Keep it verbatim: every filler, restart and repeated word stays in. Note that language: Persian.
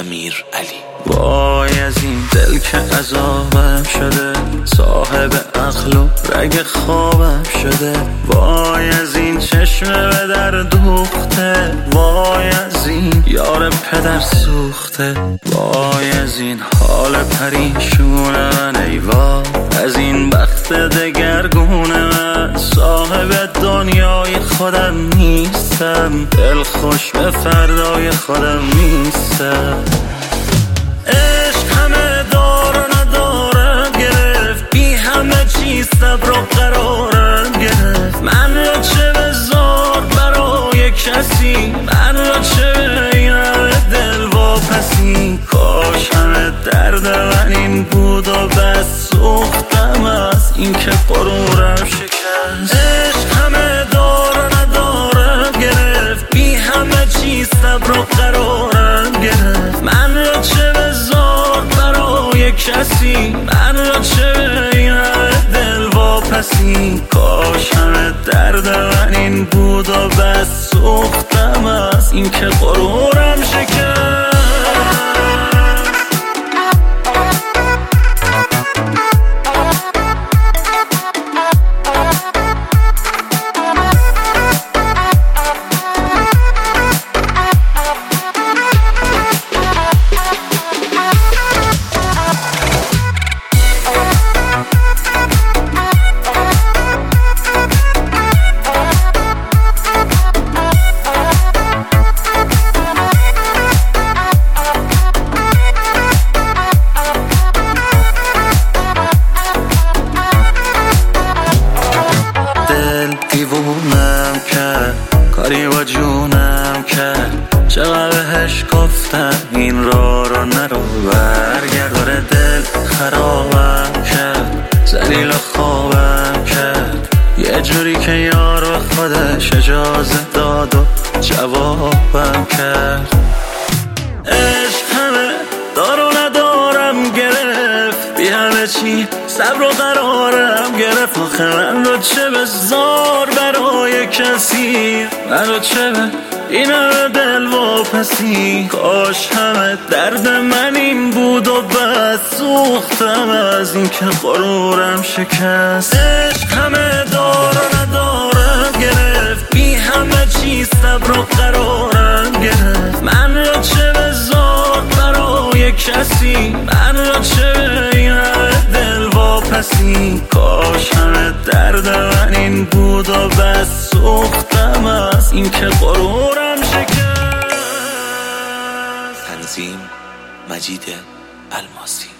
امیر علی. وای از این دل که عذابم شده، صاحب عقل و رگ خوابم شده. وای از این چشم به در دوخته، وای از این یار پدر سوخته. وای از این حال پریشون من، ای وای از این بخت دگرگون من. صاحب دنیای خودم نیستم، دل خوش به فردای خودم نیستم. عشق همه دار و ندارم گرفت، بی همه چیز صبر و قرارم گرفت. من را چه بذار برای کسی، من را چه به این همه دل واپسی. کاش همه درد من این بود و بس، سوختم از این که غرورم شکست. عشق همه دار و ندارم گرفت، بی همه چیز صبر و قرارم گرفت. من را چه بذار برای کسی، من را چه به این همه دل واپسی. کاش همه درد من این بود و بس، سوختم از این که غرورم شکست. دیوونم کرد، کاری با جونم کرد. چقدر بهش گفتم این را رو نرو، برگرداره دل خرابم کرد. ذلیل خوابم کرد، یه جوری که یار به خودش اجازه داد و جوابم کرد. عشق همه دار و ندارم گرفت، بی همه چی صبر و قرارم گرفت. آخه من رو چه بذار برای کسی، من رو چه به این همه دل واپسی. کاش همه درد من این بود و بس، سوختم از این که غرورم شکست. عشق همه دار و ندارم گرفت، بی همه چیز صبر و قرارم گرفت. من رو چه بذار برای کسی، من رو چه به این همه دل واپسی. کاش همه درد من این بود و بس، سوختم از این که غرورم شکست. تنظیم مجید الماسی.